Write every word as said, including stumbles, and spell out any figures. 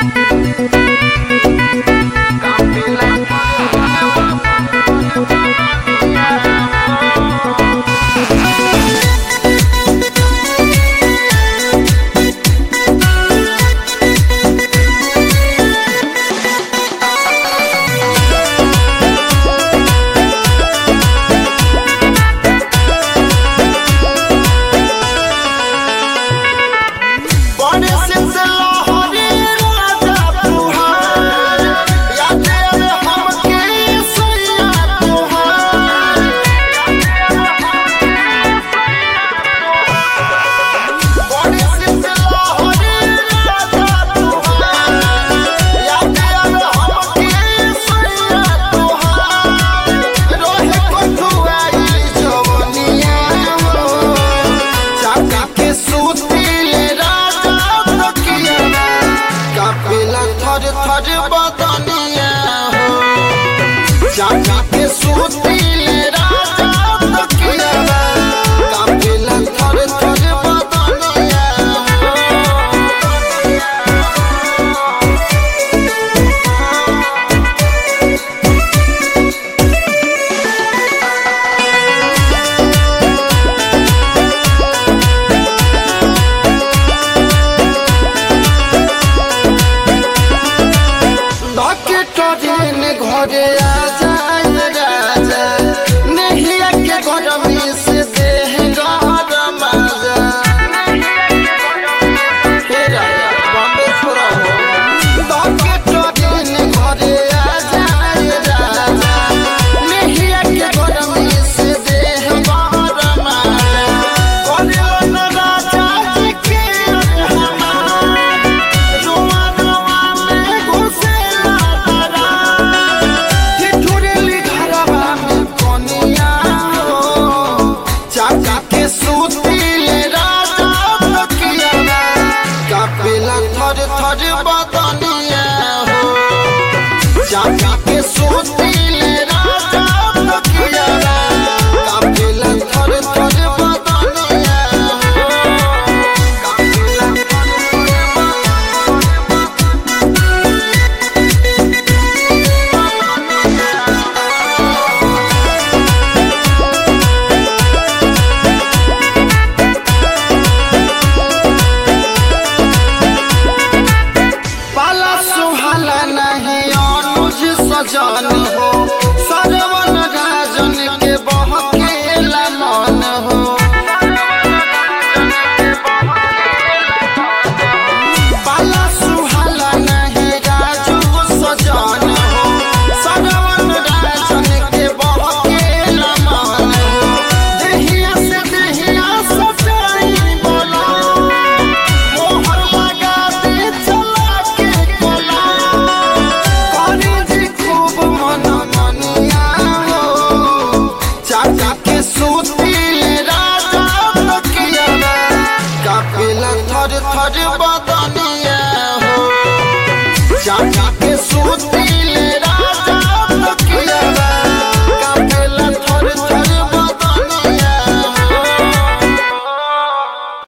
घरे आ जाए राजा नहिया के गरमी से देह गरम आजा हे राजा बॉम्बे छोड़ा हो बाके ट्रेन घरे आ जाए राजा नहिया के गरमी से देह गरम आजा करे न राजा जी के हमार रुआ रुआ में घुसेला तारा चाचा के सूतिले राजा तकिया कापेला थर थर बदनिया हो चाचा के सूतिले राजा तकिया कापेला थर थर बदनिया सजन हो